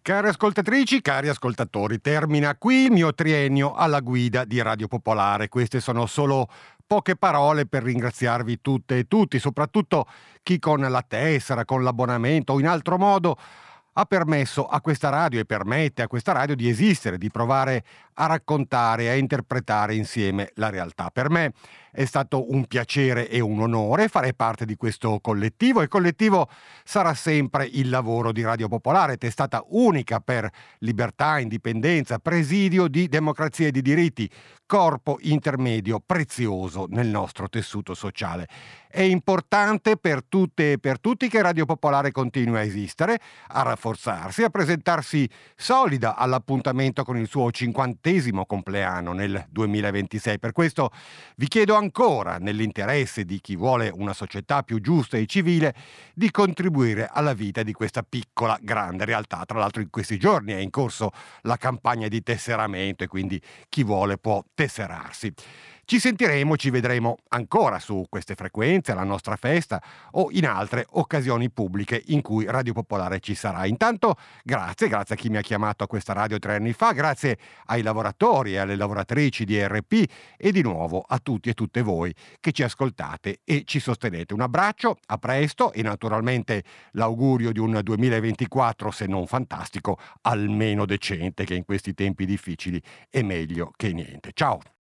Cari ascoltatrici, cari ascoltatori, termina qui il mio triennio alla guida di Radio Popolare. Queste sono solo poche parole per ringraziarvi tutte e tutti, soprattutto chi con la tessera, con l'abbonamento o in altro modo ha permesso a questa radio e permette a questa radio di esistere, di provare a raccontare, a interpretare insieme la realtà. Per me è stato un piacere e un onore fare parte di questo collettivo. Il collettivo sarà sempre il lavoro di Radio Popolare, testata unica per libertà, indipendenza, presidio di democrazia e di diritti, corpo intermedio prezioso nel nostro tessuto sociale. È importante per tutte e per tutti che Radio Popolare continui a esistere, a rafforzarsi, a presentarsi solida all'appuntamento con il suo 50° compleanno nel 2026. Per questo vi chiedo ancora, nell'interesse di chi vuole una società più giusta e civile, di contribuire alla vita di questa piccola, grande realtà. Tra l'altro in questi giorni è in corso la campagna di tesseramento e quindi chi vuole può tesserarsi. Ci sentiremo, ci vedremo ancora su queste frequenze, alla nostra festa o in altre occasioni pubbliche in cui Radio Popolare ci sarà. Intanto grazie a chi mi ha chiamato a questa radio 3 anni fa, grazie ai lavoratori e alle lavoratrici di RP e di nuovo a tutti e tutte voi che ci ascoltate e ci sostenete. Un abbraccio, a presto e naturalmente l'augurio di un 2024, se non fantastico, almeno decente, che in questi tempi difficili è meglio che niente. Ciao!